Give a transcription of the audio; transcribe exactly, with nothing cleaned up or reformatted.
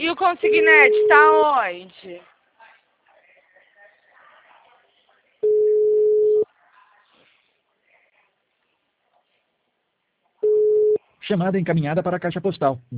E o consignete tá onde? Chamada encaminhada para a caixa postal